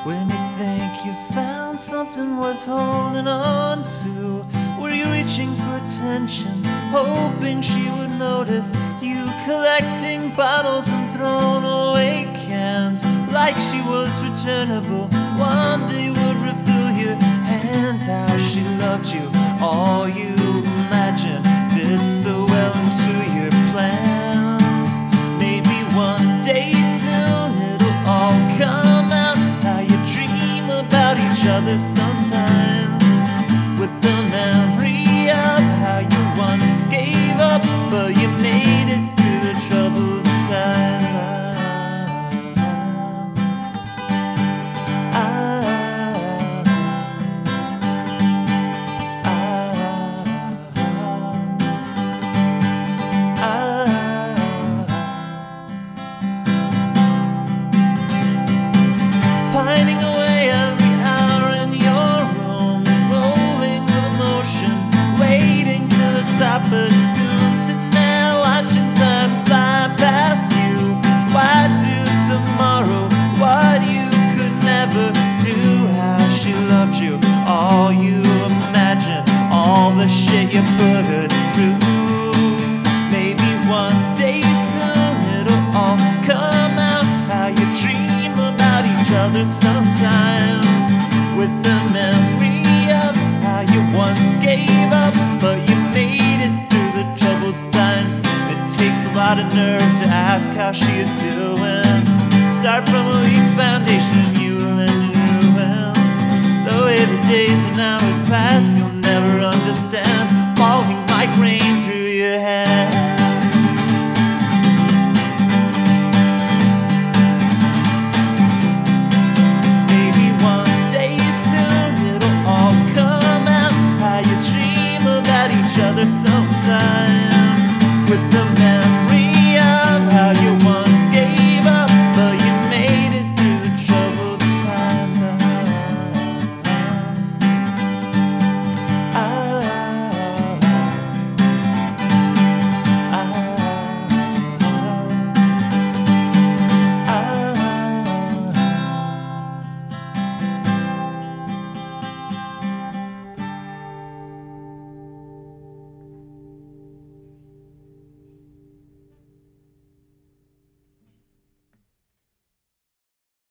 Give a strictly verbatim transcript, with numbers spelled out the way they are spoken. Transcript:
When you think you found something worth holding on to, were you reaching for attention, hoping she would notice you collecting bottles and thrown away cans like she was returnable? One day would refill your hands. How she loved you, all you imagine fits so well into your plans. Maybe one day soon it'll all come out, how you dream about each other sometimes, with the memory of how you once gave up, but you made it through the troubled times. I, I, pining away every hour in your room, rolling with emotion, waiting till it's opportune. Sitting there watching time fly past you. Why do tomorrow what you could never do? How she loved you, all you imagine, all the shit you put her through. Maybe one day soon it'll all come out, how you dream about each other sometimes, with the memory of how you once gave up, but you made it through the troubled times. It takes a lot of nerve to ask how she is doing. Start from a weak foundation and you will end in ruins. The way the days and hours pass, you'll never understand, falling like rain through your head.